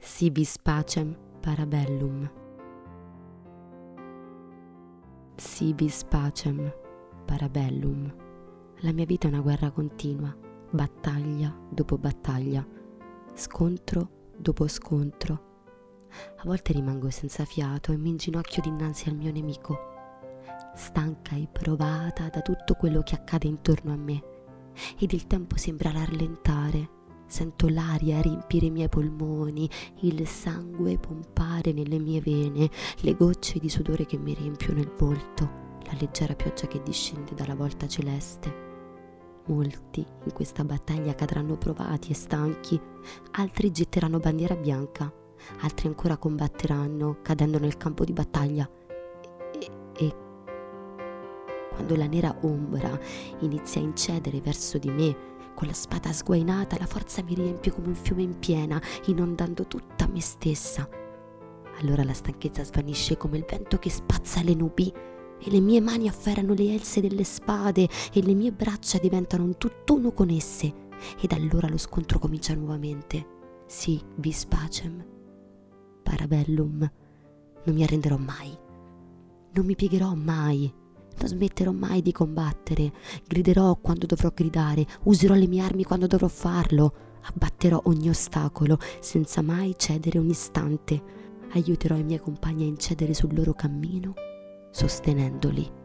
Si vis pacem parabellum. Si vis pacem parabellum. La mia vita è una guerra continua, battaglia dopo battaglia, scontro dopo scontro. A volte rimango senza fiato e mi inginocchio dinanzi al mio nemico, stanca e provata da tutto quello che accade intorno a me, ed il tempo sembra rallentare. Sento l'aria riempire i miei polmoni, il sangue pompare nelle mie vene, le gocce di sudore che mi riempiono il volto, la leggera pioggia che discende dalla volta celeste. Molti in questa battaglia cadranno provati e stanchi, altri getteranno bandiera bianca, altri ancora combatteranno cadendo nel campo di battaglia. E quando la nera ombra inizia a incedere verso di me, con la spada sguainata, la forza mi riempie come un fiume in piena, inondando tutta me stessa. Allora la stanchezza svanisce come il vento che spazza le nubi, e le mie mani afferrano le else delle spade e le mie braccia diventano un tutt'uno con esse, ed allora lo scontro comincia nuovamente. Sì, vis pacem parabellum. Non mi arrenderò mai, non mi piegherò mai, non smetterò mai di combattere, griderò quando dovrò gridare, userò le mie armi quando dovrò farlo, abbatterò ogni ostacolo senza mai cedere un istante, aiuterò i miei compagni a incedere sul loro cammino, sostenendoli.